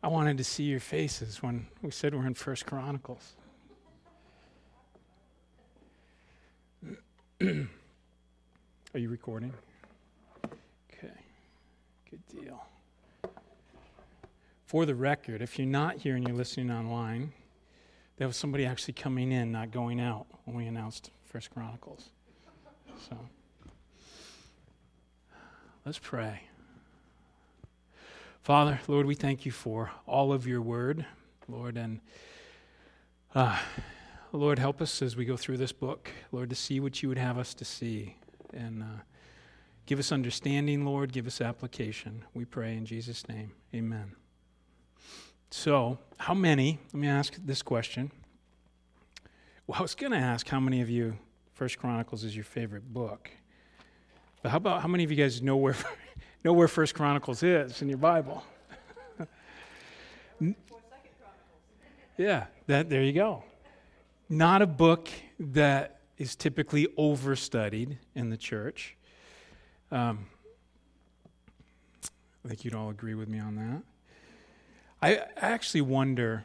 I wanted to see your faces when we said we're in First Chronicles. Are you recording? Okay, good deal. For the record, if you're not here and you're listening online, there was somebody actually coming in, not going out, when we announced First Chronicles. So, let's pray. Father, Lord, we thank you for all of your word, Lord, and Lord, help us as we go through this book, Lord, to see what you would have us to see, and give us understanding, Lord, give us application. We pray in Jesus' name, amen. So, how many, let me ask this question. Well, I was going to ask how many of you, First Chronicles is your favorite book, but how about how many of you guys know where First Chronicles is in your Bible? Yeah, there you go. Not a book that is typically overstudied in the church. I think you'd all agree with me on that. I actually wonder,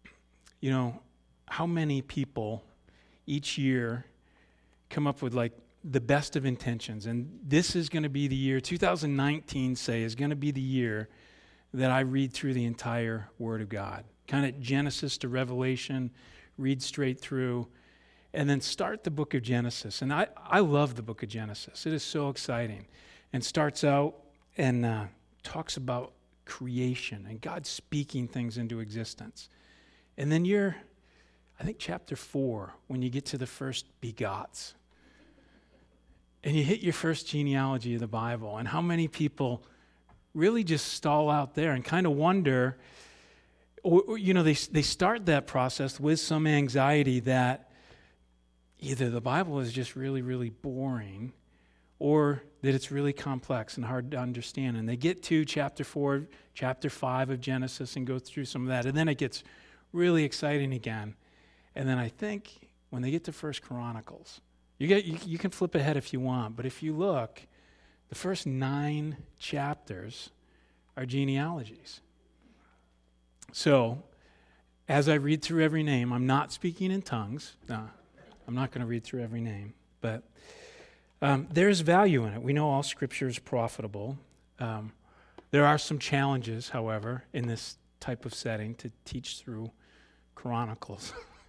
how many people each year come up with like the best of intentions, and this is going to be the year, 2019, say, is going to be the year that I read through the entire Word of God. Kind of Genesis to Revelation, read straight through, and then start the book of Genesis. And I love the book of Genesis. It is so exciting. And starts out and talks about creation and God speaking things into existence. And then I think chapter 4, when you get to the first begots, and you hit your first genealogy of the Bible, and how many people really just stall out there and kind of wonder, or they start that process with some anxiety that either the Bible is just really, really boring, or that it's really complex and hard to understand. And they get to chapter 4, chapter 5 of Genesis and go through some of that, and then it gets really exciting again. And then I think when they get to First Chronicles, you can flip ahead if you want, but if you look, the first 9 chapters are genealogies. So, as I read through every name, I'm not speaking in tongues. No, I'm not going to read through every name, but there's value in it. We know all Scripture is profitable. There are some challenges, however, in this type of setting to teach through Chronicles.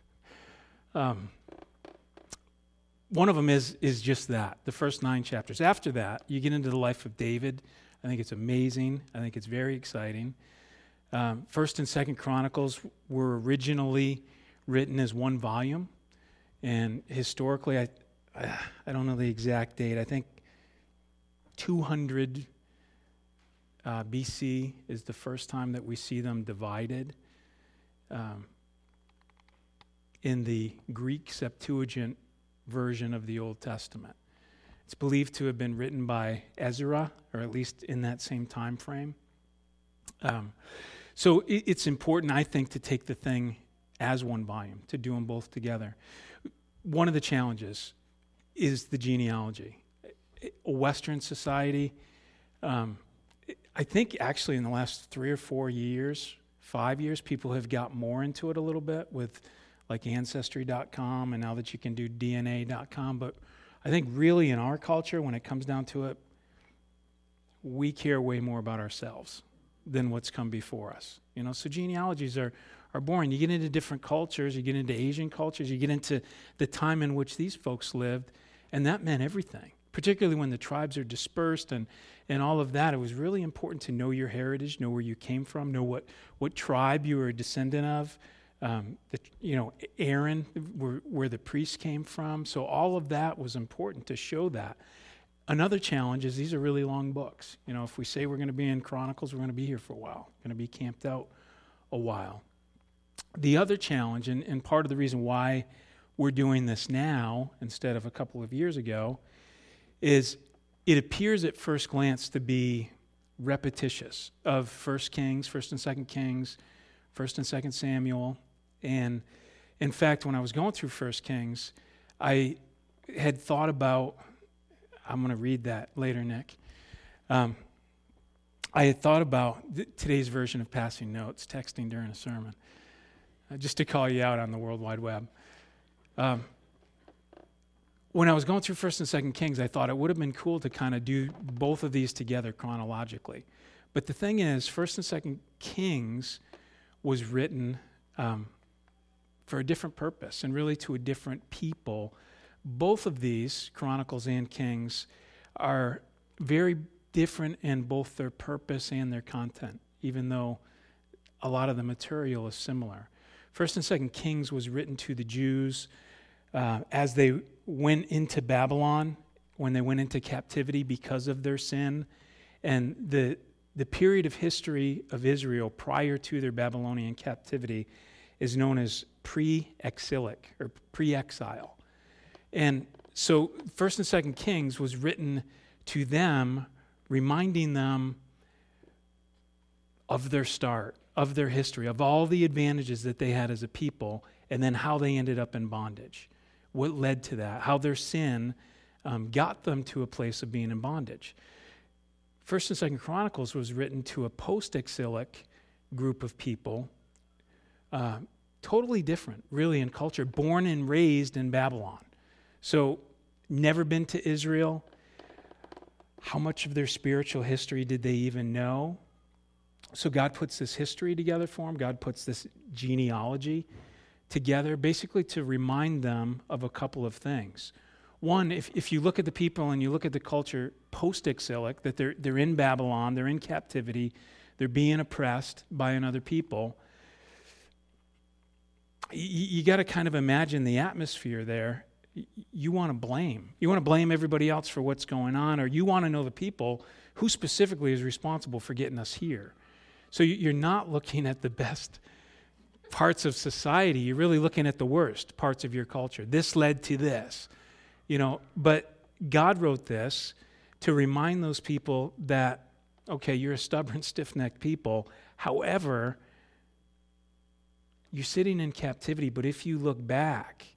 One of them is just that, the first 9 chapters. After that, you get into the life of David. I think it's amazing. I think it's very exciting. First and Second Chronicles were originally written as one volume, and historically, I don't know the exact date. I think 200 BC is the first time that we see them divided. In the Greek Septuagint version of the Old Testament. It's believed to have been written by Ezra, or at least in that same time frame. So it's important, I think, to take the thing as one volume, to do them both together. One of the challenges is the genealogy. A Western society, I think actually in the last 3 or 4 years, 5 years, people have got more into it a little bit with like Ancestry.com, and now that you can do DNA.com. But I think really in our culture, when it comes down to it, we care way more about ourselves than what's come before us. So genealogies are boring. You get into different cultures, you get into Asian cultures, you get into the time in which these folks lived, and that meant everything. Particularly when the tribes are dispersed and all of that, it was really important to know your heritage, know where you came from, know what tribe you were a descendant of. Aaron, where the priests came from. So all of that was important to show that. Another challenge is these are really long books. If we say we're going to be in Chronicles, we're going to be here for a while. We're going to be camped out a while. The other challenge, and part of the reason why we're doing this now instead of a couple of years ago, is it appears at first glance to be repetitious of 1 Kings, 1 and 2 Kings, 1 and 2 Samuel. And in fact, when I was going through 1 Kings, I had thought about, I'm going to read that later, Nick. I I had thought about today's version of passing notes, texting during a sermon, just to call you out on the World Wide Web. When I was going through 1st and 2nd Kings, I thought it would have been cool to kind of do both of these together chronologically. But the thing is, 1st and 2nd Kings was written for a different purpose and really to a different people. Both of these, Chronicles and Kings, are very different in both their purpose and their content, even though a lot of the material is similar. 1st and 2nd Kings was written to the Jews as they went into Babylon, when they went into captivity because of their sin. And the period of history of Israel prior to their Babylonian captivity is known as pre-exilic or pre-exile. And so 1st and 2nd Kings was written to them, reminding them of their start, of their history, of all the advantages that they had as a people, and then how they ended up in bondage, what led to that, how their sin got them to a place of being in bondage. 1st and 2nd Chronicles was written to a post-exilic group of people, totally different, really, in culture, born and raised in Babylon. So, never been to Israel. How much of their spiritual history did they even know? So God puts this history together for them. God puts this genealogy together, basically to remind them of a couple of things. One, if you look at the people and you look at the culture post-exilic, that they're in Babylon, they're in captivity, they're being oppressed by another people, you got to kind of imagine the atmosphere there. You want to blame. You want to blame everybody else for what's going on, or you want to know the people who specifically is responsible for getting us here. So you're not looking at the best parts of society. You're really looking at the worst parts of your culture. This led to this, but God wrote this to remind those people that, okay, you're a stubborn, stiff-necked people. However, you're sitting in captivity, but if you look back,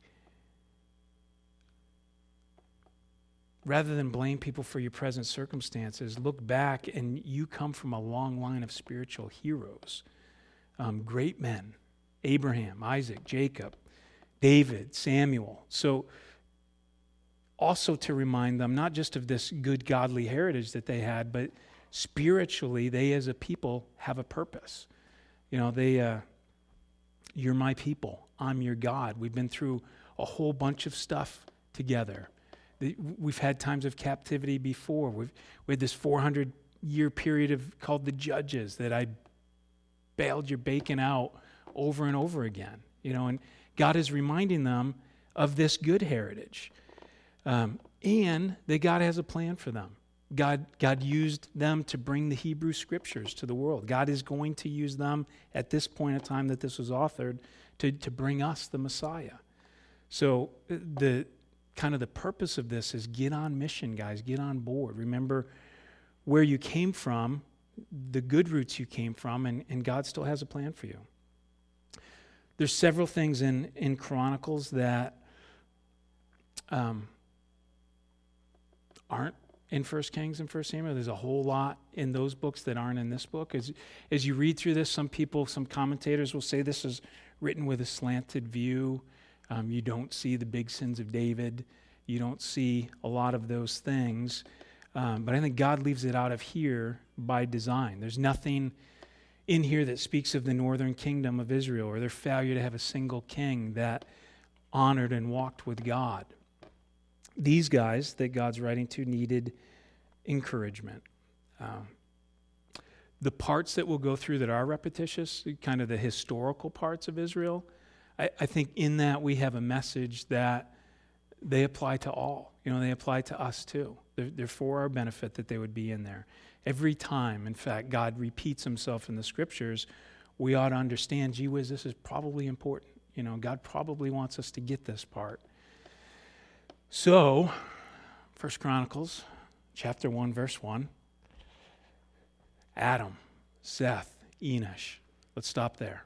rather than blame people for your present circumstances, look back and you come from a long line of spiritual heroes, great men, Abraham, Isaac, Jacob, David, Samuel. So also to remind them not just of this good godly heritage that they had, but spiritually they as a people have a purpose. You're my people. I'm your God. We've been through a whole bunch of stuff together. We've had times of captivity before. We had this 400-year period called the Judges that I bailed your bacon out over and over again. And God is reminding them of this good heritage, and that God has a plan for them. God used them to bring the Hebrew Scriptures to the world. God is going to use them at this point in time that this was authored to bring us the Messiah. So the purpose of this is get on mission, guys. Get on board. Remember where you came from, the good roots you came from, and God still has a plan for you. There's several things in Chronicles that aren't in 1 Kings and 1 Samuel. There's a whole lot in those books that aren't in this book. As you read through this, some commentators will say this is written with a slanted view. You don't see the big sins of David. You don't see a lot of those things. But I think God leaves it out of here by design. There's nothing in here that speaks of the northern kingdom of Israel or their failure to have a single king that honored and walked with God. These guys that God's writing to needed encouragement. The parts that we'll go through that are repetitious, kind of the historical parts of Israel, I think in that we have a message that they apply to all. They apply to us too. They're for our benefit that they would be in there. Every time, in fact, God repeats himself in the Scriptures, we ought to understand, gee whiz, this is probably important. God probably wants us to get this part. So, 1 Chronicles, chapter 1, verse 1, Adam, Seth, Enosh. Let's stop there.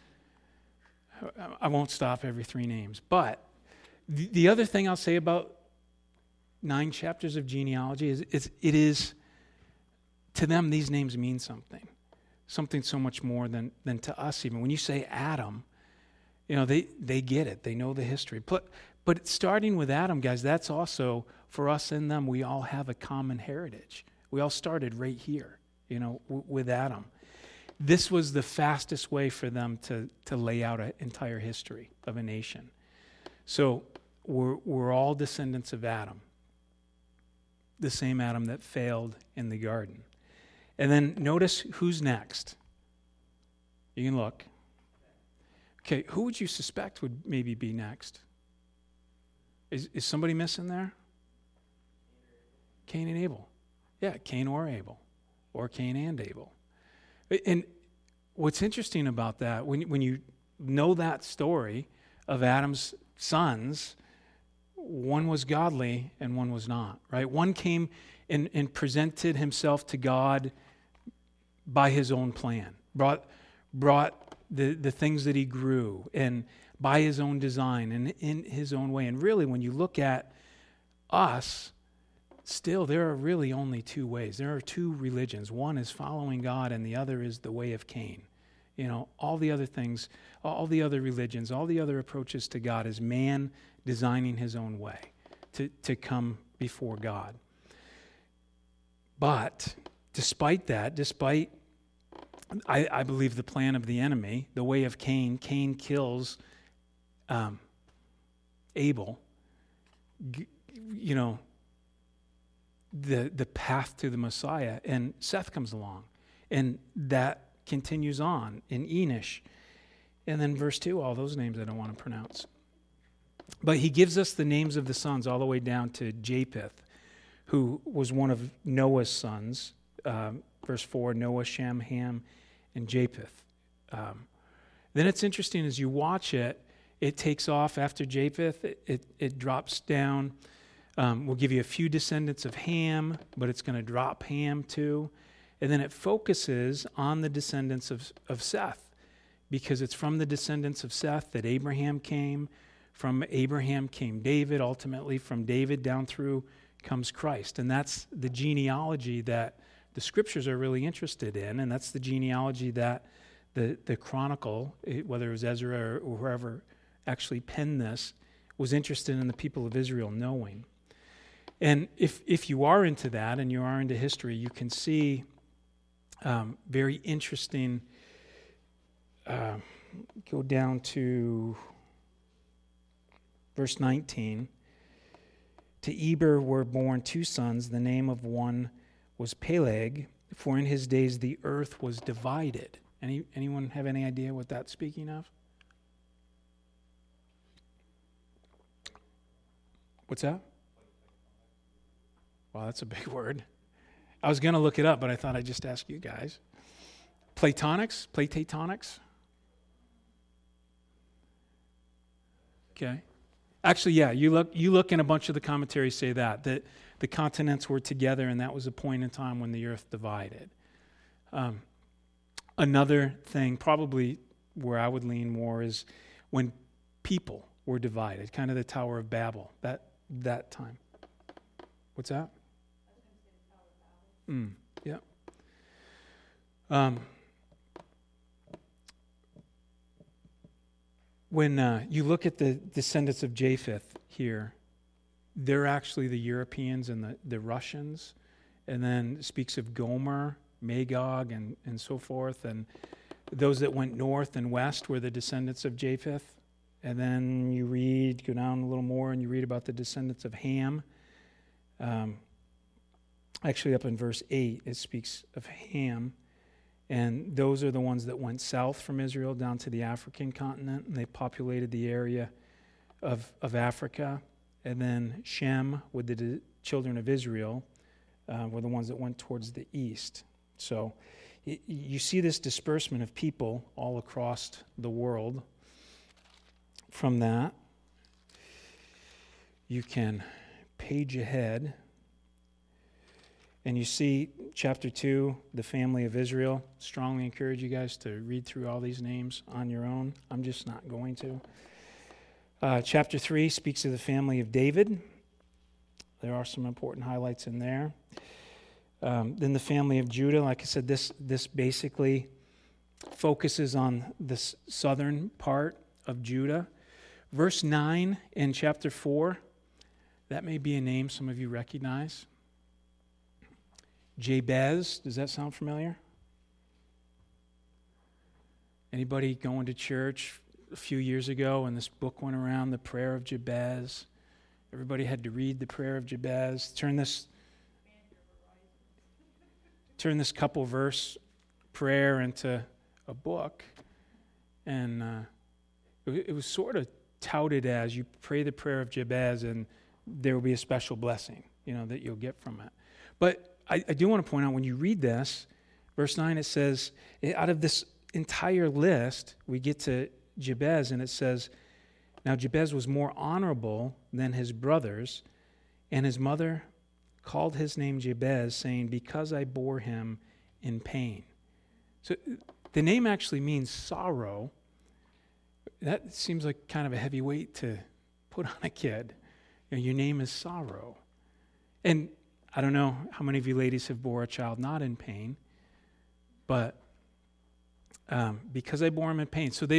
I won't stop every three names. But the other thing I'll say about 9 chapters of genealogy is it is to them, these names mean something so much more than to us even. When you say Adam, they get it. They know the history. But starting with Adam, guys, that's also, for us and them, we all have a common heritage. We all started right here, with Adam. This was the fastest way for them to lay out an entire history of a nation. So we're all descendants of Adam, the same Adam that failed in the garden. And then notice who's next. You can look. Okay, who would you suspect would maybe be next? Is somebody missing there? Cain and Abel. Yeah, Cain or Abel, or Cain and Abel. And what's interesting about that, when you know that story of Adam's sons, one was godly and one was not, right? One came and presented himself to God by his own plan, brought the things that he grew, and by his own design and in his own way. And really, when you look at us, still there are really only two ways. There are two religions. One is following God and the other is the way of Cain. All the other things, all the other religions, all the other approaches to God is man designing his own way to come before God. But despite that, I believe the plan of the enemy, the way of Cain kills Abel, the path to the Messiah, and Seth comes along, and that continues on in Enosh. And then verse 2, all those names I don't want to pronounce. But he gives us the names of the sons all the way down to Japheth, who was one of Noah's sons. Verse 4, Noah, Shem, Ham, and Japheth. Then it's interesting as you watch it, it takes off after Japheth. It drops down. We'll give you a few descendants of Ham, but it's going to drop Ham too. And then it focuses on the descendants of Seth, because it's from the descendants of Seth that Abraham came. From Abraham came David. Ultimately, from David down through comes Christ. And that's the genealogy that the scriptures are really interested in, and that's the genealogy that the Chronicle, whether it was Ezra or whoever actually penned this, was interested in the people of Israel knowing. And if you are into that and you are into history, you can see very interesting, go down to verse 19. To Eber were born two sons. The name of one was Peleg, for in his days the earth was divided. Anyone have any idea what that's speaking of? What's that? Wow, that's a big word. I was going to look it up, but I thought I'd just ask you guys. Platonics? Okay. Actually, yeah, you look and a bunch of the commentaries say that the continents were together and that was a point in time when the earth divided. Another thing, probably where I would lean more, is when people were divided, kind of the Tower of Babel, that time. What's that? Yeah. When you look at the descendants of Japheth here, they're actually the Europeans and the Russians, and then speaks of Gomer, Magog, and so forth, and those that went north and west were the descendants of Japheth. And then you go down a little more, and you read about the descendants of Ham. Actually, up in verse 8, it speaks of Ham. And those are the ones that went south from Israel down to the African continent, and they populated the area of Africa. And then Shem, with the children of Israel, were the ones that went towards the east. So you see this disbursement of people all across the world. From that, you can page ahead, and you see chapter 2, the family of Israel. Strongly encourage you guys to read through all these names on your own. I'm just not going to. Chapter 3 speaks of the family of David. There are some important highlights in there. Then the family of Judah, like I said, this basically focuses on the southern part of Judah. Verse 9 in chapter 4, that may be a name some of you recognize. Jabez, does that sound familiar? Anybody going to church a few years ago and this book went around, the prayer of Jabez? Everybody had to read the prayer of Jabez. Turn this couple verse prayer into a book. And it was sort of touted as you pray the prayer of Jabez and there will be a special blessing, that you'll get from it. But I do want to point out when you read this, verse 9, it says, out of this entire list, we get to Jabez and it says, now Jabez was more honorable than his brothers, and his mother called his name Jabez, saying, because I bore him in pain. So the name actually means sorrow. That seems like kind of a heavy weight to put on a kid. Your name is sorrow. And I don't know how many of you ladies have bore a child not in pain, but because I bore him in pain. So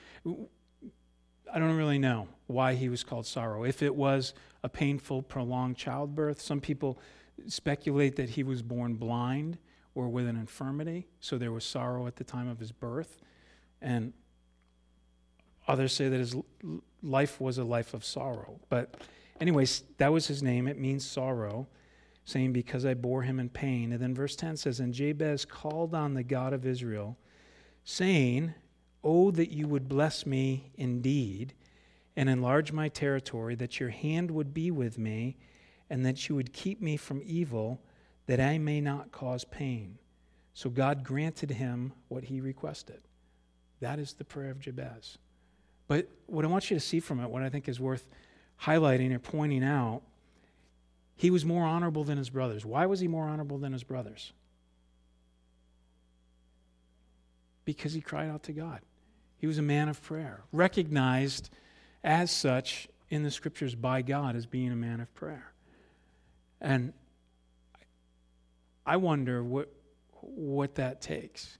I don't really know why he was called sorrow. If it was a painful, prolonged childbirth, some people speculate that he was born blind or with an infirmity, so there was sorrow at the time of his birth. And others say that his life was a life of sorrow. But anyways, that was his name. It means sorrow, saying, because I bore him in pain. And then verse 10 says, and Jabez called on the God of Israel, saying, oh, that you would bless me indeed and enlarge my territory, that your hand would be with me, and that you would keep me from evil, that I may not cause pain. So God granted him what he requested. That is the prayer of Jabez. But what I want you to see from it, what I think is worth highlighting or pointing out, he was more honorable than his brothers. Why was he more honorable than his brothers? Because he cried out to God. He was a man of prayer, recognized as such in the scriptures by God as being a man of prayer. And I wonder what that takes.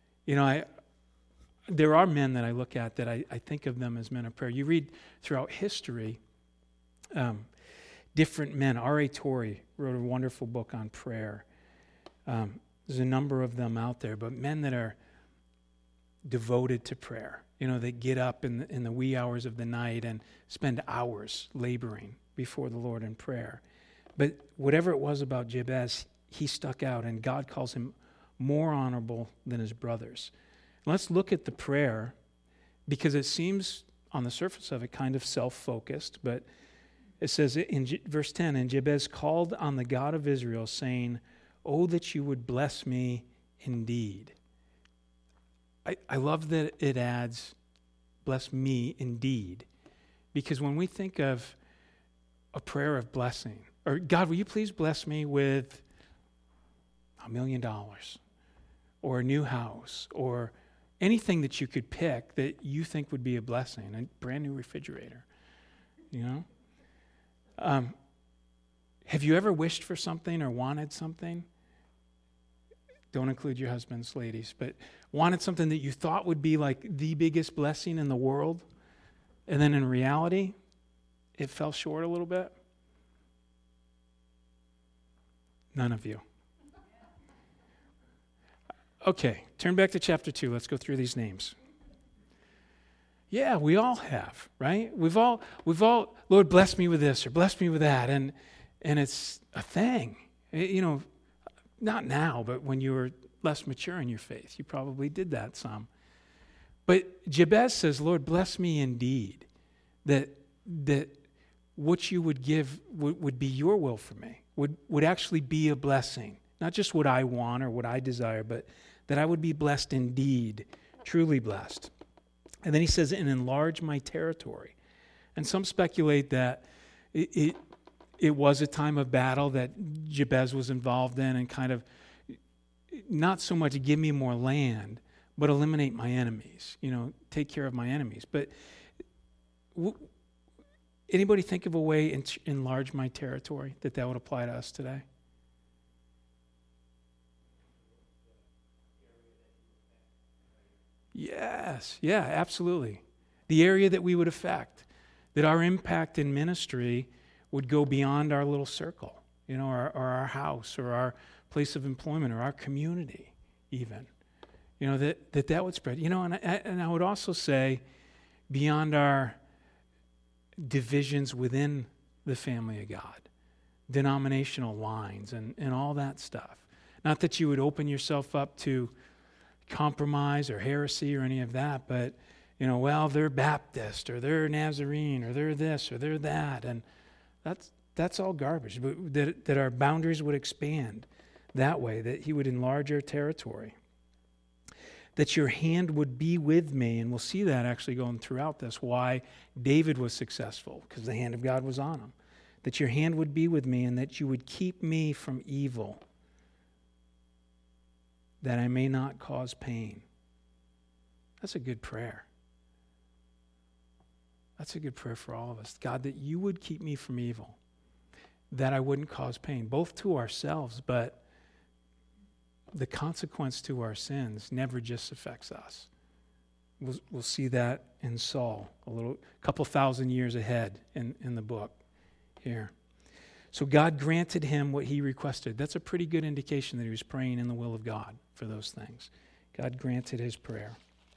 There are men that I look at that I think of them as men of prayer. You read throughout history, different men. R.A. Torrey wrote a wonderful book on prayer. There's a number of them out there, but men that are devoted to prayer. They get up in the wee hours of the night and spend hours laboring before the Lord in prayer. But whatever it was about Jabez, he stuck out, and God calls him more honorable than his brothers. Let's look at the prayer, because it seems on the surface of it kind of self-focused, but it says in verse 10, and Jabez called on the God of Israel, saying, oh, that you would bless me indeed. I love that it adds, bless me indeed, because when we think of a prayer of blessing, or God, will you please bless me with $1 million, or a new house, or anything that you could pick that you think would be a blessing, a brand new refrigerator, Have you ever wished for something or wanted something? Don't include your husbands, ladies, but wanted something that you thought would be like the biggest blessing in the world, and then in reality, it fell short a little bit? None of you. Okay, turn back to chapter 2. Let's go through these names. Yeah, we all have, right? We've all, Lord, bless me with this or bless me with that, and it's a thing. Not now, but when you were less mature in your faith, you probably did that some. But Jabez says, Lord, bless me indeed, that what you would give would be your will for me, would actually be a blessing. Not just what I want or what I desire, but that I would be blessed indeed, truly blessed. And then he says, and enlarge my territory. And some speculate that it was a time of battle that Jabez was involved in, and kind of not so much give me more land, but eliminate my enemies, take care of my enemies. But anybody think of a way to enlarge my territory that would apply to us today? Yes, yeah, absolutely. The area that we would affect, that our impact in ministry would go beyond our little circle, or our house, or our place of employment, or our community even. That would spread. And I would also say beyond our divisions within the family of God, denominational lines and all that stuff. Not that you would open yourself up to compromise or heresy or any of that, but, they're Baptist or they're Nazarene or they're this or they're that. And that's all garbage. But that our boundaries would expand that way, that he would enlarge our territory. That your hand would be with me, and we'll see that actually going throughout this, why David was successful, because the hand of God was on him. That your hand would be with me, and that you would keep me from evil, that I may not cause pain. That's a good prayer. That's a good prayer for all of us. God, that you would keep me from evil, that I wouldn't cause pain, both to ourselves, but the consequence to our sins never just affects us. We'll see that in Saul, a couple thousand years ahead in the book here. So God granted him what he requested. That's a pretty good indication that he was praying in the will of God for those things. God granted his prayer.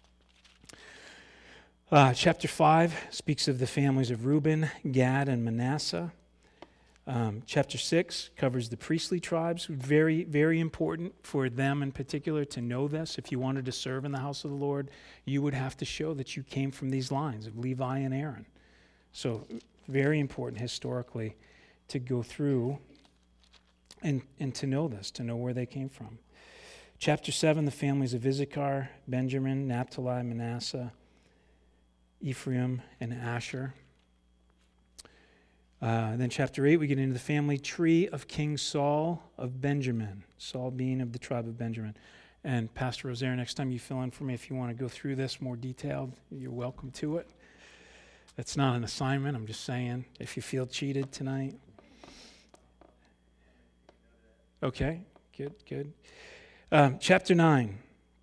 Chapter 5 speaks of the families of Reuben, Gad, and Manasseh. Chapter 6 covers the priestly tribes. Very, very important for them in particular to know this. If you wanted to serve in the house of the Lord, you would have to show that you came from these lines of Levi and Aaron. So very important historically to go through and to know this, to know where they came from. Chapter 7, the families of Issachar, Benjamin, Naphtali, Manasseh, Ephraim, and Asher. Then chapter 8, we get into the family tree of King Saul of Benjamin, Saul being of the tribe of Benjamin. And Pastor Rosaire, next time you fill in for me, if you want to go through this more detailed, you're welcome to it. That's not an assignment, I'm just saying, if you feel cheated tonight. Okay, good. Chapter 9,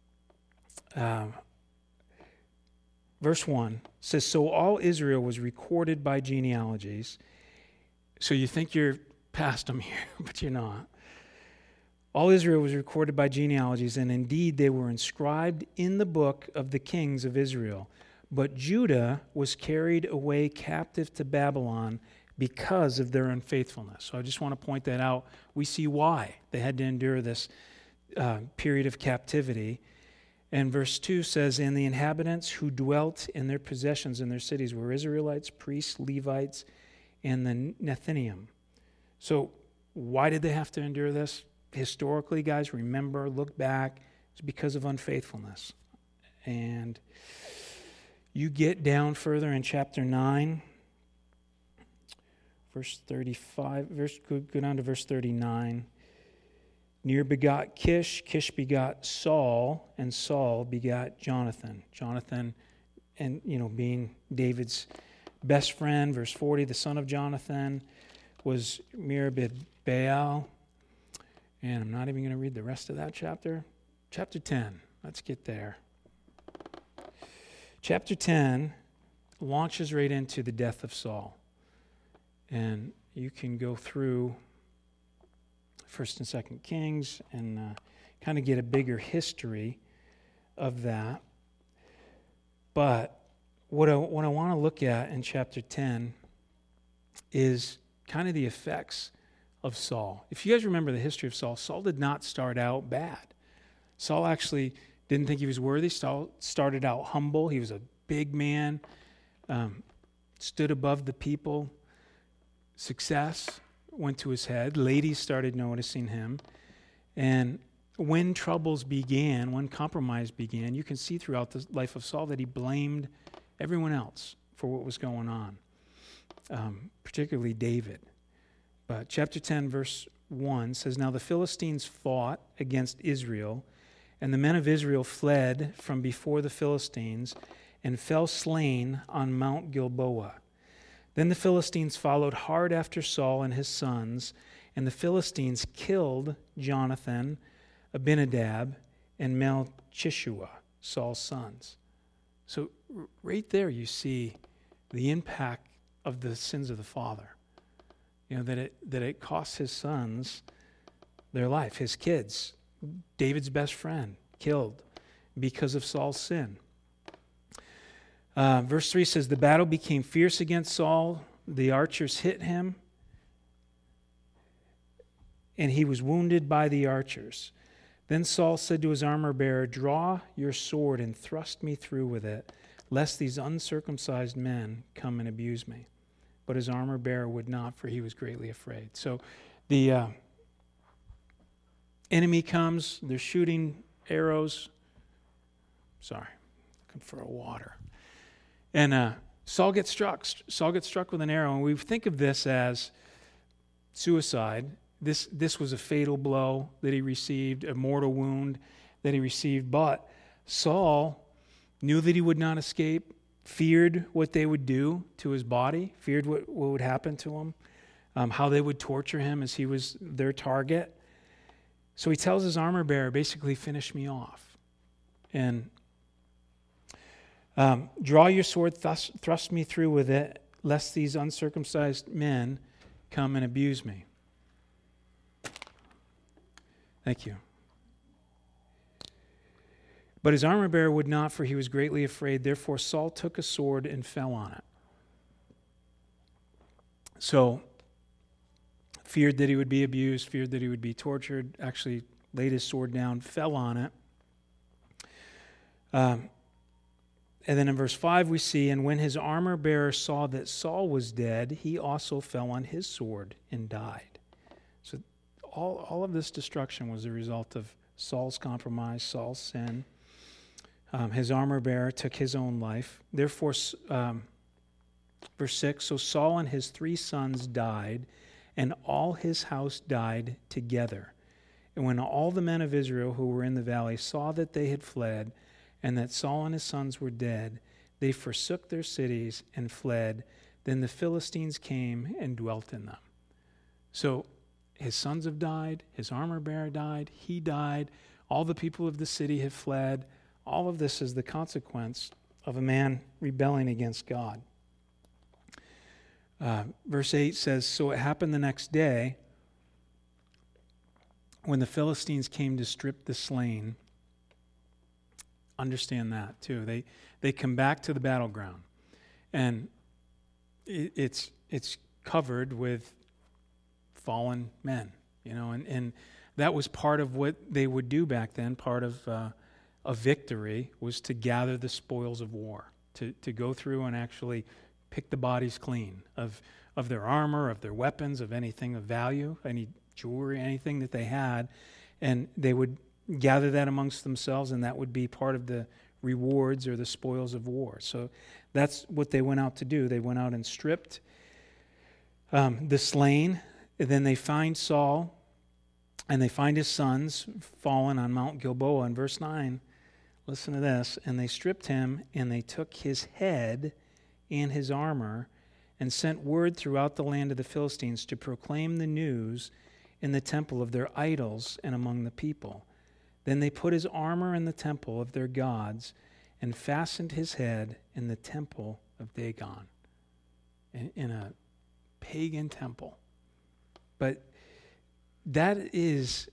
verse 1 says, "So all Israel was recorded by genealogies." So you think you're past them here, but you're not. All Israel was recorded by genealogies, and indeed they were inscribed in the book of the kings of Israel. But Judah was carried away captive to Babylon because of their unfaithfulness. So I just want to point that out. We see why they had to endure this period of captivity. And verse 2 says, "And the inhabitants who dwelt in their possessions in their cities were Israelites, priests, Levites, and the Nethinim." So why did they have to endure this? Historically, guys, remember, look back, it's because of unfaithfulness. And you get down further in chapter 9, verse 35, go down to verse 39. Ner begot Kish, Kish begot Saul, and Saul begot Jonathan. Jonathan, and being David's best friend, verse 40, the son of Jonathan was Merib-Baal. And I'm not even going to read the rest of that chapter. Chapter 10, let's get there. Chapter 10 launches right into the death of Saul. And you can go through 1st and 2nd Kings and kind of get a bigger history of that. But what I want to look at in chapter 10 is kind of the effects of Saul. If you guys remember the history of Saul, Saul did not start out bad. Saul actually didn't think he was worthy. Saul started out humble. He was a big man, stood above the people. Success went to his head. Ladies started noticing him. And when troubles began, when compromise began, you can see throughout the life of Saul that he blamed everyone else for what was going on, particularly David. But chapter 10, verse 1 says, "Now the Philistines fought against Israel, and the men of Israel fled from before the Philistines and fell slain on Mount Gilboa. Then the Philistines followed hard after Saul and his sons, and the Philistines killed Jonathan, Abinadab, and Melchishua, Saul's sons. So right there you see the impact of the sins of the father. That it costs his sons their life, his kids. David's best friend killed because of Saul's sin. Verse 3 says, the battle became fierce against Saul. The archers hit him, and he was wounded by the archers. Then Saul said to his armor-bearer, draw your sword and thrust me through with it, lest these uncircumcised men come and abuse me. But his armor-bearer would not, for he was greatly afraid. So the enemy comes, they're shooting arrows. Sorry, looking for a water. And Saul gets struck. Saul gets struck with an arrow, and we think of this as suicide. This was a fatal blow that he received, a mortal wound that he received. But Saul knew that he would not escape, feared what they would do to his body, feared what would happen to him, how they would torture him as he was their target. So he tells his armor bearer, basically, finish me off. And draw your sword, thrust me through with it, lest these uncircumcised men come and abuse me. Thank you. But his armor-bearer would not, for he was greatly afraid. Therefore Saul took a sword and fell on it. So, feared that he would be abused, feared that he would be tortured, actually laid his sword down, fell on it. And then in verse 5 we see, and when his armor-bearer saw that Saul was dead, he also fell on his sword and died. So all of this destruction was a result of Saul's compromise, Saul's sin. His armor-bearer took his own life. Therefore, verse 6, so Saul and his 3 sons died, and all his house died together. And when all the men of Israel who were in the valley saw that they had fled, and that Saul and his sons were dead, they forsook their cities and fled. Then the Philistines came and dwelt in them. So his sons have died, his armor-bearer died, he died, all the people of the city have fled. All of this is the consequence of a man rebelling against God. Verse 8 says, so it happened the next day, when the Philistines came to strip the slain. Understand that too. They come back to the battleground, and it's covered with fallen men, and that was part of what they would do back then. Part of a victory was to gather the spoils of war, to go through and actually pick the bodies clean of their armor, of their weapons, of anything of value, any jewelry, anything that they had, and they would gather that amongst themselves, and that would be part of the rewards or the spoils of war. So that's what they went out to do. They went out and stripped the slain. And then they find Saul, and they find his sons fallen on Mount Gilboa. In verse 9, listen to this. And they stripped him, and they took his head and his armor, and sent word throughout the land of the Philistines to proclaim the news in the temple of their idols and among the people. Then they put his armor in the temple of their gods, and fastened his head in the temple of Dagon, in a pagan temple. But that is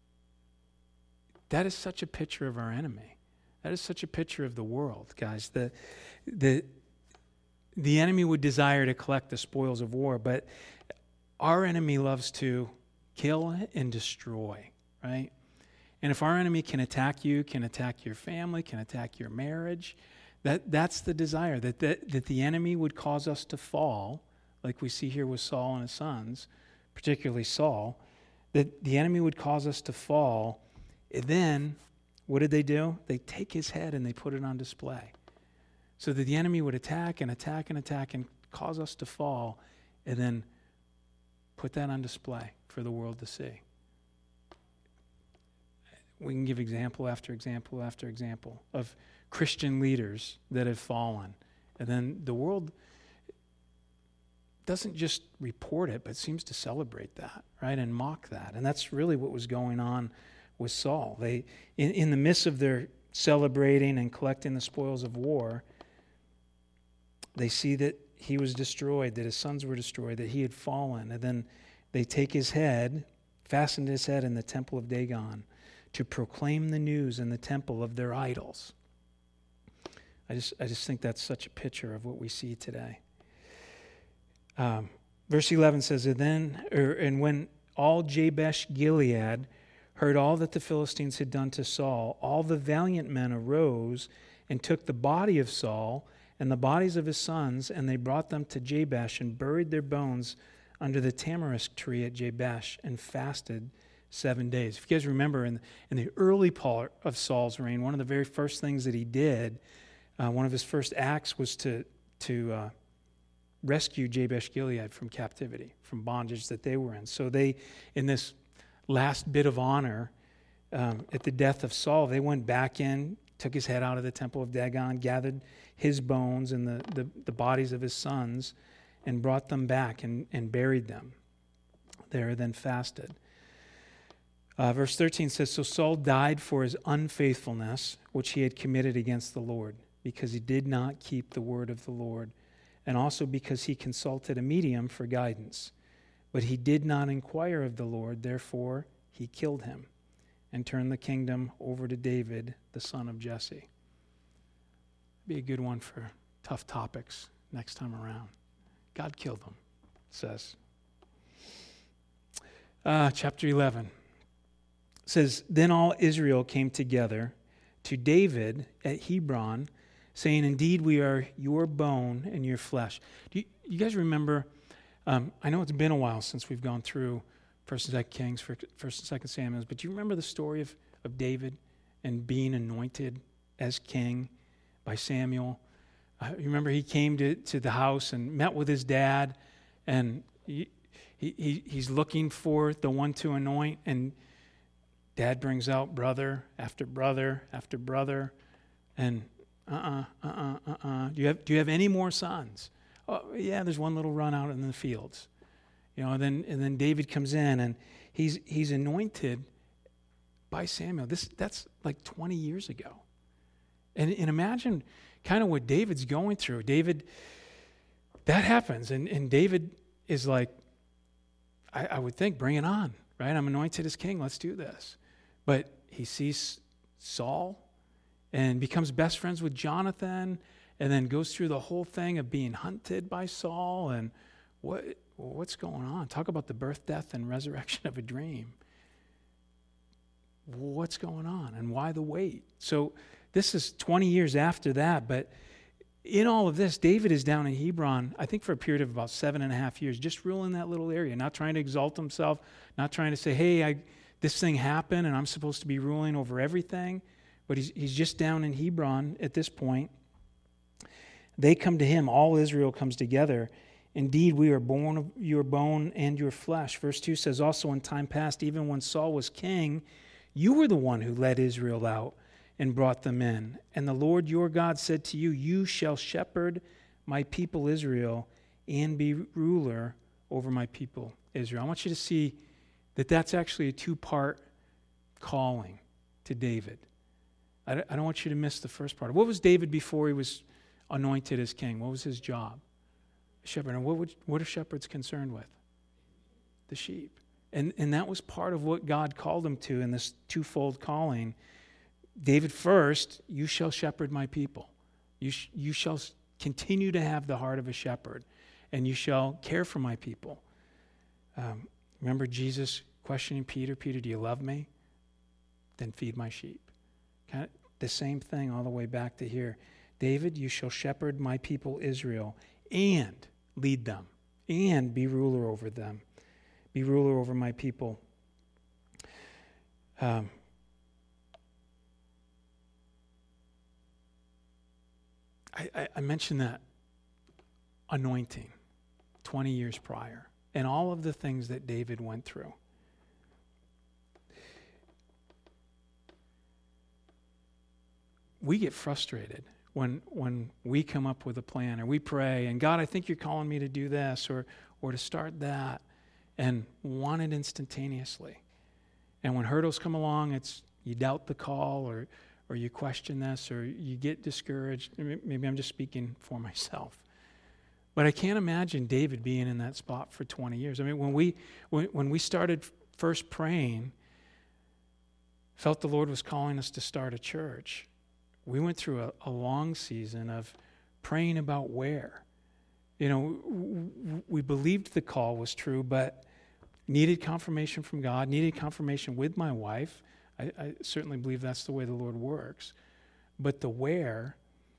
such a picture of our enemy. That is such a picture of the world, guys. The enemy would desire to collect the spoils of war, but our enemy loves to kill and destroy, right? And if our enemy can attack you, can attack your family, can attack your marriage, that's the desire, that the enemy would cause us to fall, like we see here with Saul and his sons, particularly Saul, that the enemy would cause us to fall. And then, what did they do? They take his head and they put it on display, so that the enemy would attack and attack and attack and cause us to fall, and then put that on display for the world to see. We can give example after example after example of Christian leaders that have fallen. And then the world doesn't just report it, but seems to celebrate that, right? And mock that. And that's really what was going on with Saul. They, in the midst of their celebrating and collecting the spoils of war, they see that he was destroyed, that his sons were destroyed, that he had fallen. And then they take his head, fastened his head in the temple of Dagon to proclaim the news in the temple of their idols. I just think that's such a picture of what we see today. Verse 11 says, and when all Jabesh Gilead heard all that the Philistines had done to Saul, all the valiant men arose and took the body of Saul and the bodies of his sons, and they brought them to Jabesh and buried their bones under the tamarisk tree at Jabesh and fasted 7 days. If you guys remember, in the early part of Saul's reign, one of the very first things that he did, one of his first acts was to rescue Jabesh Gilead from captivity, from bondage that they were in. So they, in this last bit of honor, at the death of Saul, they went back in, took his head out of the temple of Dagon, gathered his bones and the bodies of his sons, and brought them back and buried them there, then fasted. Verse 13 says, so Saul died for his unfaithfulness, which he had committed against the Lord, because he did not keep the word of the Lord, and also because he consulted a medium for guidance. But he did not inquire of the Lord, therefore he killed him and turned the kingdom over to David, the son of Jesse. Be a good one for tough topics next time around. God killed him, it says. Chapter 11 says, then all Israel came together to David at Hebron, saying, indeed, we are your bone and your flesh. Do you guys remember? I know it's been a while since we've gone through 1st and 2nd Kings, 1st and 2nd Samuel, but do you remember the story of David and being anointed as king by Samuel? You remember he came to the house and met with his dad, and he's looking for the one to anoint, and Dad brings out brother after brother after brother, and Do you have any more sons? Oh, yeah, there's one little run out in the fields. And then David comes in and he's anointed by Samuel. That's like 20 years ago. And imagine kind of what David's going through. That happens, and David is like, I would think, bring it on, right? I'm anointed as king, let's do this. But he sees Saul and becomes best friends with Jonathan, and then goes through the whole thing of being hunted by Saul, and what's going on? Talk about the birth, death, and resurrection of a dream. What's going on, and why the wait? So this is 20 years after that, but in all of this, David is down in Hebron, I think for a period of about 7.5 years, just ruling that little area, not trying to exalt himself, not trying to say, hey, this thing happened and I'm supposed to be ruling over everything. But he's just down in Hebron at this point. They come to him. All Israel comes together. Indeed, we are born of your bone and your flesh. Verse 2 says, also in time past, even when Saul was king, you were the one who led Israel out and brought them in. And the Lord your God said to you, you shall shepherd my people Israel and be ruler over my people Israel. I want you to see that that's actually a two-part calling to David. I don't want you to miss the first part. What was David before he was anointed as king? What was his job? Shepherd. And what are shepherds concerned with? The sheep. And that was part of what God called him to in this twofold calling. David first, you shall shepherd my people. You shall continue to have the heart of a shepherd, and you shall care for my people. Remember Jesus questioning Peter, Peter, do you love me? Then feed my sheep. Kind of the same thing all the way back to here. David, you shall shepherd my people Israel and lead them and be ruler over them. Be ruler over my people. I mentioned that anointing 20 years prior and all of the things that David went through. We get frustrated when we come up with a plan or we pray and God, I think you're calling me to do this or to start that, and want it instantaneously. And when hurdles come along, it's you doubt the call or or you question this, or you get discouraged. Maybe I'm just speaking for myself. But I can't imagine David being in that spot for 20 years. I mean, when we started first praying, felt the Lord was calling us to start a church, we went through a long season of praying about where. You know, we believed the call was true, but needed confirmation from God, needed confirmation with my wife. I certainly believe that's the way the Lord works. But the where,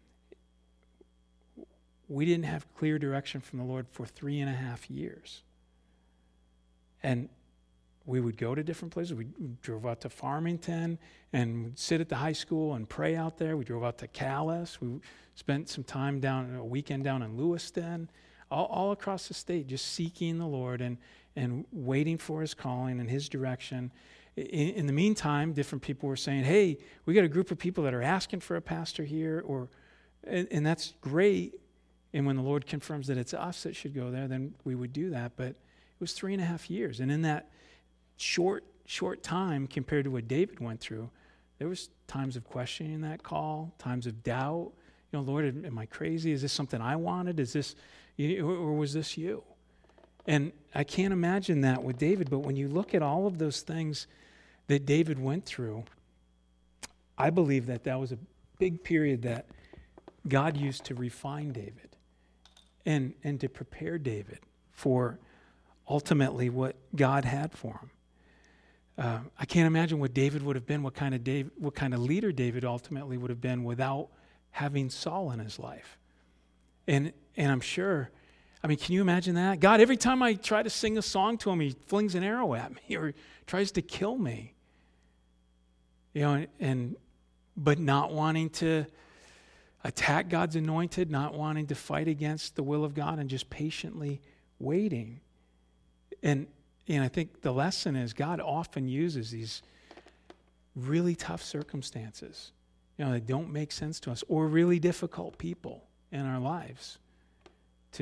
we didn't have clear direction from the Lord for 3.5 years. And we would go to different places. We drove out to Farmington and we'd sit at the high school and pray out there. We drove out to Calais. We spent some time a weekend down in Lewiston, all across the state, just seeking the Lord and waiting for his calling and his direction. In the meantime, different people were saying, hey, we got a group of people that are asking for a pastor here, and that's great. And when the Lord confirms that it's us that should go there, then we would do that. But it was 3.5 years. And in that short time compared to what David went through, there was times of questioning that call, times of doubt. You know, Lord, am I crazy? Is this something I wanted? Is this, or was this you? And I can't imagine that with David, but when you look at all of those things that David went through, I believe that was a big period that God used to refine David and to prepare David for ultimately what God had for him. I can't imagine what David would have been, what kind of leader David ultimately would have been without having Saul in his life. And I'm sure, I mean, can you imagine that? God, every time I try to sing a song to him, he flings an arrow at me or tries to kill me. You know, but not wanting to attack God's anointed, not wanting to fight against the will of God, and just patiently waiting. And I think the lesson is God often uses these really tough circumstances, you know, that don't make sense to us, or really difficult people in our lives to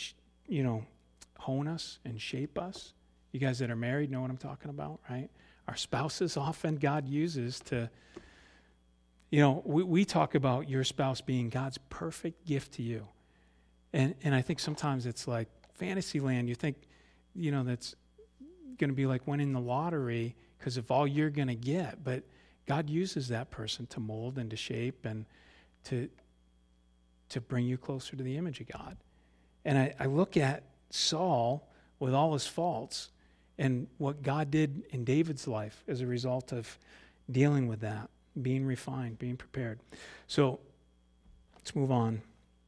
hone us and shape us. You guys that are married know what I'm talking about, right? Our spouses often God uses to, you know, we talk about your spouse being God's perfect gift to you. And I think sometimes it's like fantasy land. You think, you know, that's going to be like winning the lottery because of all you're going to get. But God uses that person to mold and to shape and to bring you closer to the image of God. And I look at Saul with all his faults and what God did in David's life as a result of dealing with that, being refined, being prepared. So let's move on.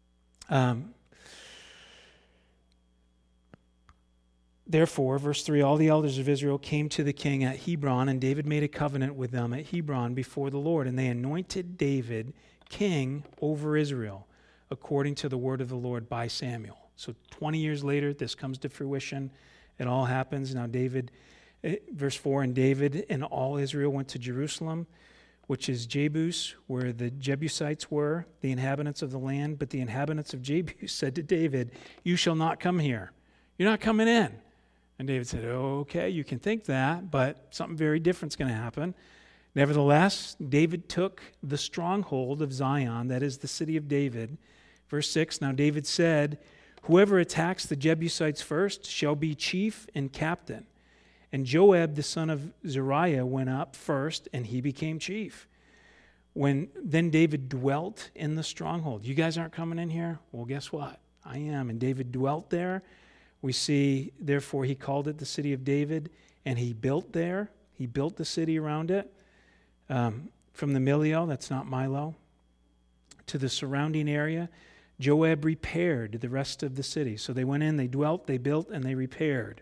Therefore, verse 3, all the elders of Israel came to the king at Hebron, and David made a covenant with them at Hebron before the Lord, and they anointed David king over Israel, according to the word of the Lord by Samuel. So 20 years later, this comes to fruition. It all happens. Now David, verse 4, and David and all Israel went to Jerusalem, which is Jebus, where the Jebusites were, the inhabitants of the land. But the inhabitants of Jebus said to David, you shall not come here. You're not coming in. And David said, okay, you can think that, but something very different is going to happen. Nevertheless, David took the stronghold of Zion, that is the city of David. Verse 6, now David said, whoever attacks the Jebusites first shall be chief and captain. And Joab, the son of Zeruiah, went up first, and he became chief. Then David dwelt in the stronghold. You guys aren't coming in here? Well, guess what? I am. And David dwelt there. We see, therefore, he called it the city of David, and he built there. He built the city around it. From the Milio, that's not Milo, to the surrounding area, Joab repaired the rest of the city. So they went in, they dwelt, they built, and they repaired.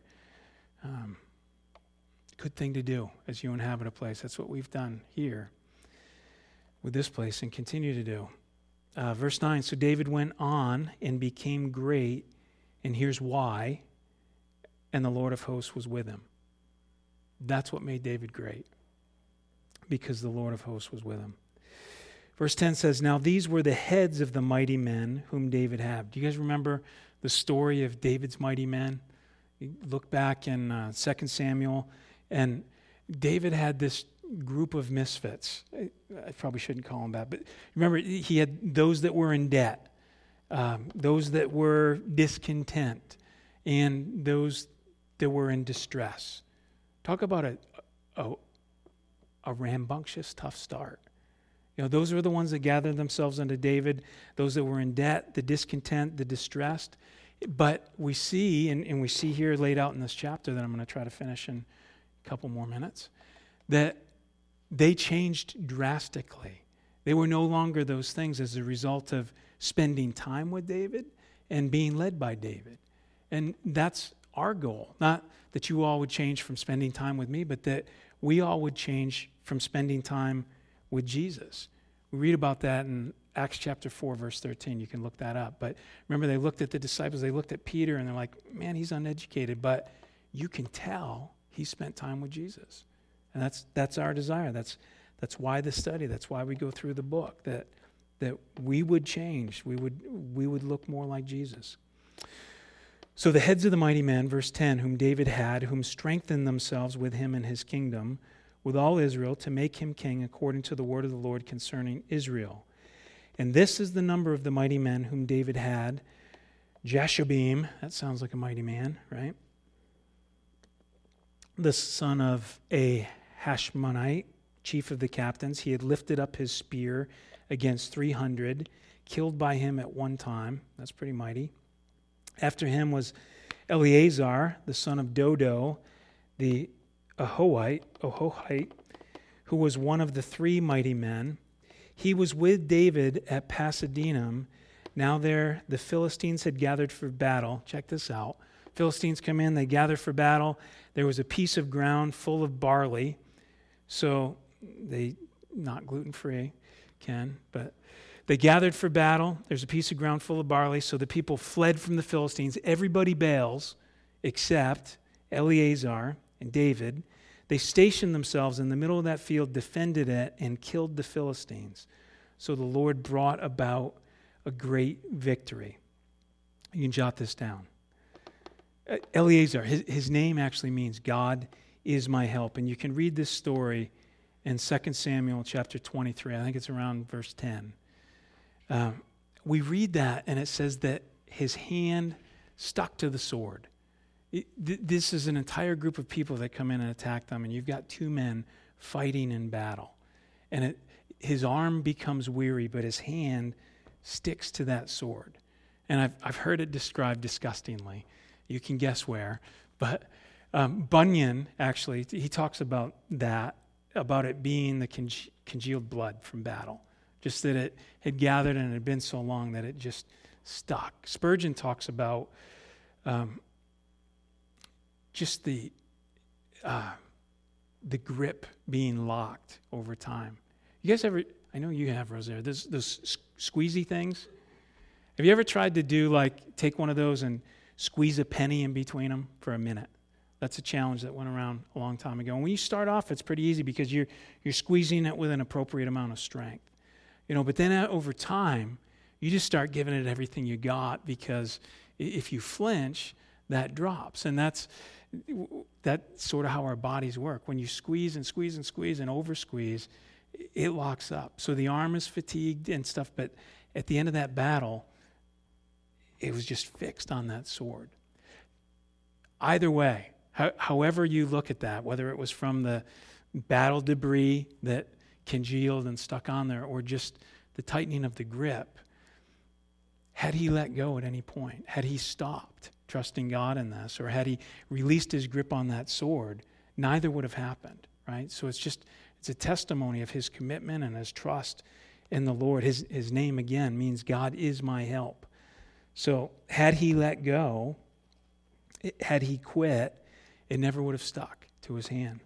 Good thing to do as you inhabit a place. That's what we've done here with this place and continue to do. Verse 9, so David went on and became great, and here's why, and the Lord of hosts was with him. That's what made David great, because the Lord of hosts was with him. Verse 10 says, now these were the heads of the mighty men whom David had. Do you guys remember the story of David's mighty men? You look back in 2 Samuel, and David had this group of misfits. I probably shouldn't call them that, but remember, he had those that were in debt, those that were discontent, and those that were in distress. Talk about a rambunctious, tough start. Those were the ones that gathered themselves unto David, those that were in debt, the discontent, the distressed. But we see, and we see here laid out in this chapter that I'm going to try to finish in a couple more minutes, that they changed drastically. They were no longer those things as a result of spending time with David and being led by David. And that's our goal. Not that you all would change from spending time with me, but that we all would change from spending time with Jesus. We read about that in Acts chapter 4, verse 13. You can look that up. But remember, they looked at the disciples, they looked at Peter, and they're like, man, he's uneducated, but you can tell he spent time with Jesus. And that's our desire. That's why the study. That's why we go through the book, that we would change. We would look more like Jesus. So the heads of the mighty men, verse 10, whom David had, whom strengthened themselves with him in his kingdom, with all Israel, to make him king according to the word of the Lord concerning Israel. And this is the number of the mighty men whom David had. Jashobeam, that sounds like a mighty man, right? The son of a Hashmonite, chief of the captains. He had lifted up his spear against 300, killed by him at one time. That's pretty mighty. After him was Eleazar, the son of Dodo, the Ahohite, who was one of the 3 mighty men. He was with David at Pasadinum. Now there the Philistines had gathered for battle. Check this out. Philistines come in, they gather for battle. There was a piece of ground full of barley. So they, not gluten-free, but they gathered for battle. There's a piece of ground full of barley. So the people fled from the Philistines. Everybody bails except Eleazar and David. They stationed themselves in the middle of that field, defended it, and killed the Philistines. So the Lord brought about a great victory. You can jot this down. Eleazar, his name actually means God is my help. And you can read this story in 2 Samuel chapter 23. I think it's around verse 10. We read that, and it says that his hand stuck to the sword. This is an entire group of people that come in and attack them, and you've got 2 men fighting in battle. And his arm becomes weary, but his hand sticks to that sword. And I've heard it described disgustingly. You can guess where. But Bunyan, actually, he talks about that, about it being the congealed blood from battle. Just that it had gathered and it had been so long that it just stuck. Spurgeon talks about just the grip being locked over time. You guys ever, I know you have, Rosaire, those squeezy things. Have you ever tried to take one of those and squeeze a penny in between them for a minute? That's a challenge that went around a long time ago. And when you start off, it's pretty easy because you're squeezing it with an appropriate amount of strength. But then over time, you just start giving it everything you got, because if you flinch, that drops. And that's sort of how our bodies work. When you squeeze and squeeze and squeeze and over squeeze, it locks up. So the arm is fatigued and stuff, but at the end of that battle, it was just fixed on that sword. Either way, however you look at that, whether it was from the battle debris that congealed and stuck on there, or just the tightening of the grip, had he let go at any point, had he stopped trusting God in this, or had he released his grip on that sword, neither would have happened, right? So it's a testimony of his commitment and his trust in the Lord. His name, again, means God is my help. So had he let go, had he quit, it never would have stuck to his hand.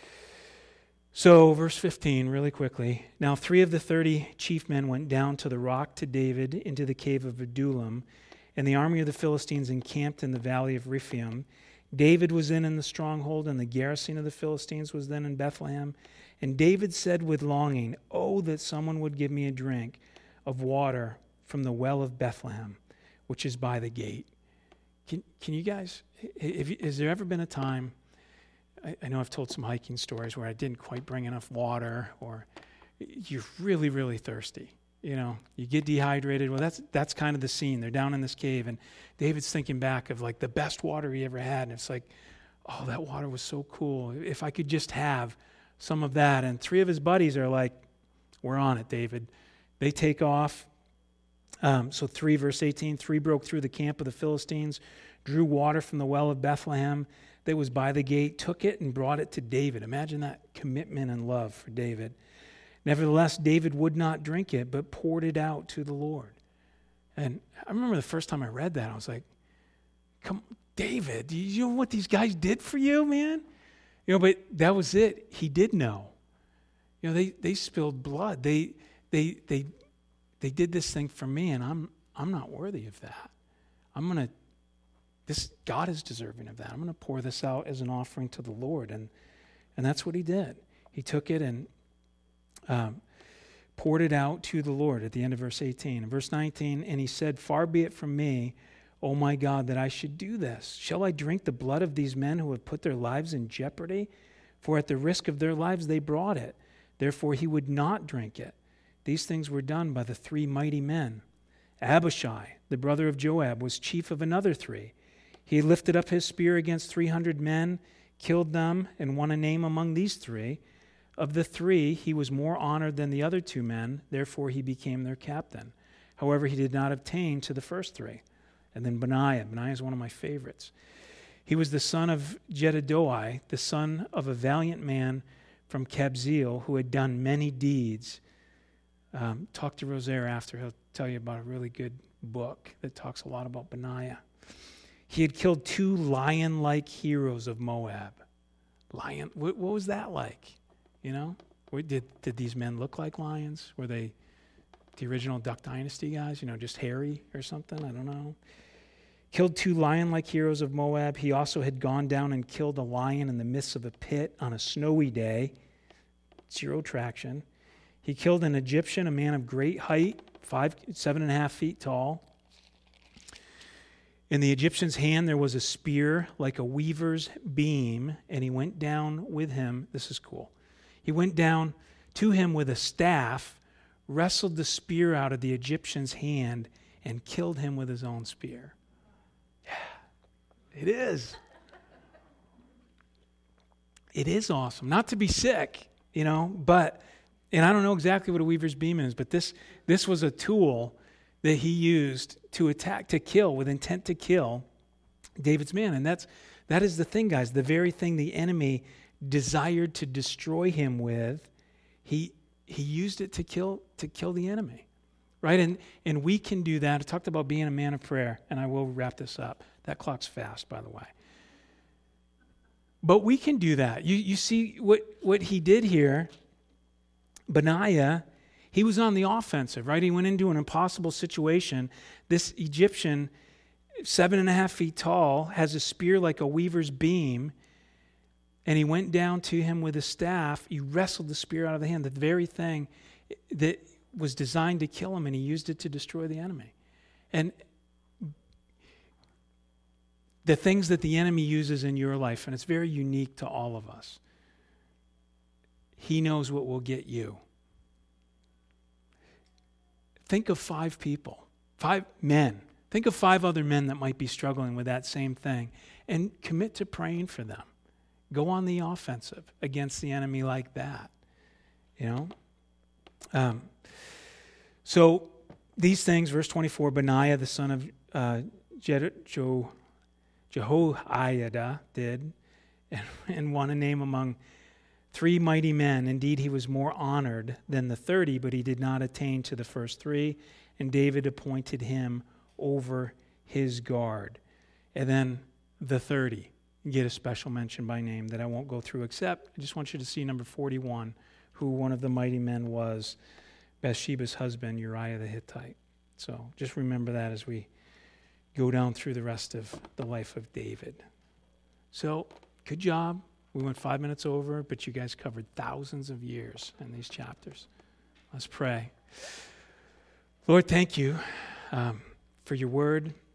So verse 15, really quickly. Now 3 of the 30 chief men went down to the rock to David into the cave of Adullam, and the army of the Philistines encamped in the valley of Rephaim. David was in the stronghold, and the garrison of the Philistines was then in Bethlehem. And David said with longing, "Oh, that someone would give me a drink of water from the well of Bethlehem, which is by the gate." Can you guys, has there ever been a time I know I've told some hiking stories where I didn't quite bring enough water, or you're really, really thirsty. You get dehydrated. Well, that's kind of the scene. They're down in this cave, and David's thinking back of like the best water he ever had, and it's like, oh, that water was so cool. If I could just have some of that. And 3 of his buddies are like, we're on it, David. They take off. So 3 verse 18, 3 broke through the camp of the Philistines, drew water from the well of Bethlehem that was by the gate, took it and brought it to David. Imagine that commitment and love for David. Nevertheless, David would not drink it, but poured it out to the Lord. And I remember the first time I read that, I was like, come, David, do you know what these guys did for you, man? But that was it. He did know. They spilled blood. They did this thing for me, and I'm not worthy of that. God is deserving of that. I'm going to pour this out as an offering to the Lord. And that's what he did. He took it and poured it out to the Lord at the end of verse 18. In verse 19, and he said, far be it from me, O my God, that I should do this. Shall I drink the blood of these men who have put their lives in jeopardy? For at the risk of their lives they brought it. Therefore he would not drink it. These things were done by the 3 mighty men. Abishai, the brother of Joab, was chief of another 3. He lifted up his spear against 300 men, killed them, and won a name among these 3. Of the 3, he was more honored than the other 2 men, therefore he became their captain. However, he did not obtain to the first 3. And then Benaiah. Benaiah is one of my favorites. He was the son of Jedidoi, the son of a valiant man from Kabzeel who had done many deeds. Talk to Rosaire after. He'll tell you about a really good book that talks a lot about Benaiah. He had killed 2 lion-like heroes of Moab. Lion, what was that like? Did these men look like lions? Were they the original Duck Dynasty guys? Just hairy or something? I don't know. Killed 2 lion-like heroes of Moab. He also had gone down and killed a lion in the midst of a pit on a snowy day. 0 traction. He killed an Egyptian, a man of great height, 7.5 feet tall. In the Egyptian's hand there was a spear like a weaver's beam, and he went down with him. This is cool. He went down to him with a staff, wrestled the spear out of the Egyptian's hand, and killed him with his own spear. Yeah, it is. It is awesome. Not to be sick, but, and I don't know exactly what a weaver's beam is, but this was a tool that he used to attack, to kill, with intent to kill David's man. And that is the thing, guys. The very thing the enemy desired to destroy him with, he used it to kill the enemy, right? And we can do that. I talked about being a man of prayer, and I will wrap this up. That clock's fast, by the way. But we can do that. You see what he did here. Benaiah, he was on the offensive, right? He went into an impossible situation. This Egyptian, 7.5 feet tall, has a spear like a weaver's beam, and he went down to him with a staff. He wrestled the spear out of the hand, the very thing that was designed to kill him, and he used it to destroy the enemy. And the things that the enemy uses in your life, and it's very unique to all of us, he knows what will get you. Think of 5 people, 5 men. Think of 5 other men that might be struggling with that same thing, and commit to praying for them. Go on the offensive against the enemy like that. So these things, verse 24, Benaiah, the son of Jehoiada, did, and won a name among 3 mighty men. Indeed, he was more honored than the 30, but he did not attain to the first 3. And David appointed him over his guard. And then the 30 get a special mention by name that I won't go through, except I just want you to see number 41, who one of the mighty men was, Bathsheba's husband, Uriah the Hittite. So just remember that as we go down through the rest of the life of David. So, good job. We went 5 minutes over, but you guys covered thousands of years in these chapters. Let's pray. Lord, thank you for your word.